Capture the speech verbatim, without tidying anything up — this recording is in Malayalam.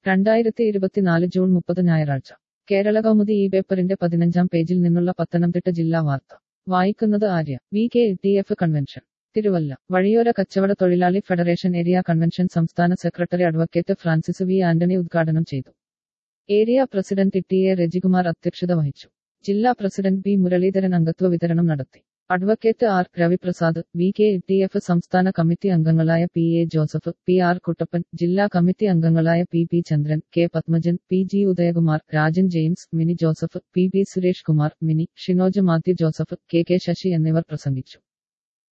രണ്ടായിരത്തി ഇരുപത്തിനാല് ജൂൺ മുപ്പത് ഞായറാഴ്ച കേരള കൗമുദി ഈ പേപ്പറിന്റെ പതിനഞ്ചാം പേജിൽ നിന്നുള്ള പത്തനംതിട്ട ജില്ലാ വാർത്ത വായിക്കുന്നത് Arya. V K T F convention Thiruvalla. വഴിയോര കച്ചവട തൊഴിലാളി ഫെഡറേഷൻ ഏരിയ കൺവെൻഷൻ സംസ്ഥാന secretary advocate Francis V Antony ഉദ്ഘാടനം ചെയ്തു. Area president T A Rajikumar അധ്യക്ഷത വഹിച്ചു. ജില്ലാ പ്രസിഡന്റ് ബി മുരളീധരൻ അംഗത്വ വിതരണം നടത്തി. Advocate R Raviprasad, V K T F സംസ്ഥാന കമ്മിറ്റി അംഗങ്ങളായ P A Joseph, P R Kuttappan, ജില്ലാ കമ്മിറ്റി അംഗങ്ങളായ P P Chandran, K Padmajan, P G Udayakumar, Rajan James, Mini Joseph, P B Suresh Kumar, Mini, Shinoj Mathew Joseph, K K Sasi എന്നിവർ പ്രസംഗിച്ചു.